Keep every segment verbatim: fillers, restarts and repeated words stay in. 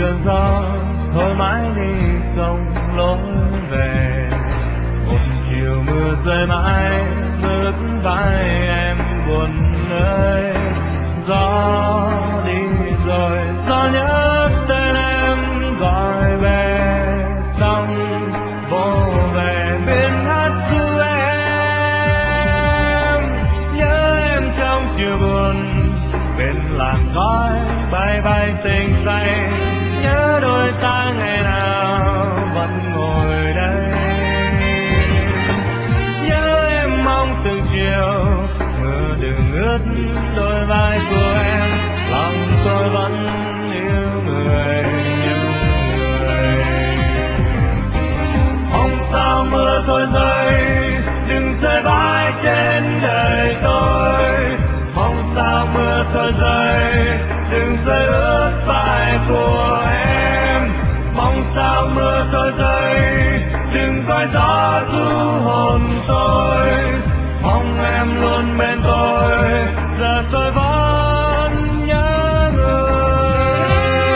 cơn gió thôi mãi đi không lối về. Một chiều mưa rơi mãi ướt vai em buồn ơi. Gió đi rồi gió nhớ tên em gọi về, xong vô về bên hát ru em. Nhớ em trong chiều buồn bên làn khói bay bay tình say. Nhớ đôi ta ngày nào vẫn ngồi đây. Nhớ em mong từng chiều mưa đừng ướt đôi vai của em. Lòng tôi vẫn yêu người, yêu người. Không sao mưa thôi rơi, đừng rơi vai trên đời tôi. Không sao mưa thôi rơi, đừng rơi ướt vai của em. Mong sao mưa thôi rơi, đừng coi gió ru hồn tôi. Mong em luôn bên tôi, giờ tôi vẫn nhớ người.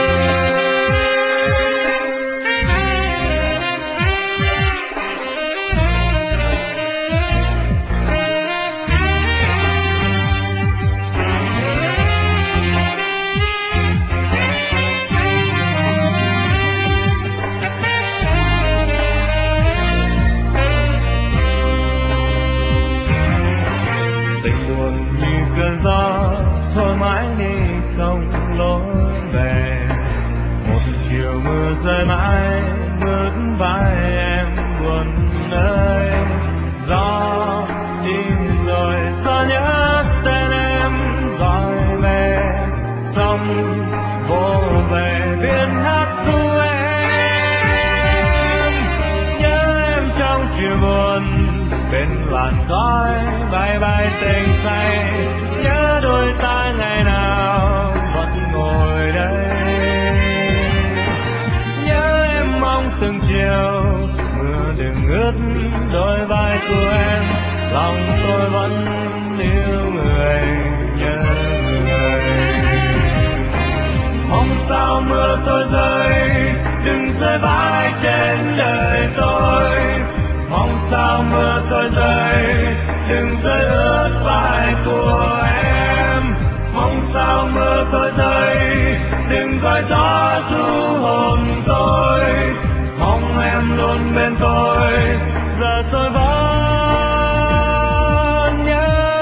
Tình buồn như cơn gió thôi mãi đi không lối về. Một chiều mưa rơi mãi ướt vai em buồn ơi. Gió đi rồi gió nhớ tên em gọi về, xong vô về bên hát ru em. Nhớ em trong chiều buồn bên làn khói bay bay tình say. Nhớ đôi ta ngày nào vẫn ngồi đây. Nhớ em mong từng chiều mưa đừng ướt đôi vai của em. Lòng tôi vẫn yêu người, nhớ người. Mong sao mưa thôi rơi, đừng rơi vai trên đời tôi. Mong sao mưa thôi rơi, đừng rơi ướt vai của em. Mong sao mưa thôi rơi, đừng gọi gió ru hồn tôi. Mong em luôn bên tôi, giờ tôi vẫn nhớ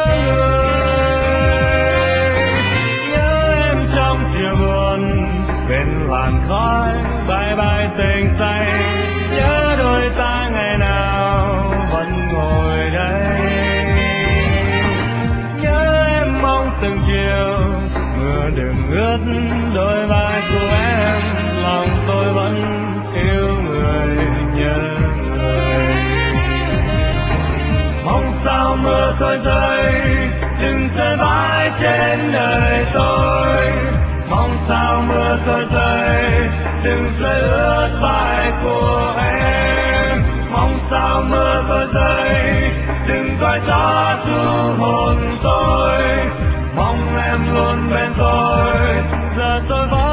người. Nhớ em trong chiều buồn bên làn khói bay bay tình say. Nhớ đôi ta ngày nào vẫn ngồi đây. Nhớ em mong từng chiều mưa đừng ướt đôi vai của em. Lòng tôi vẫn yêu người, nhớ người. Mong sao mưa thôi rơi, đừng rơi vai trên đời tôi. Mong sao mưa thôi rơi, đừng rơi ướt vai của em. Mong sao mưa thôi rơi, đừng gọi gió ru hồn tôi. Mong em luôn bên tôi, giờ tôi vẫn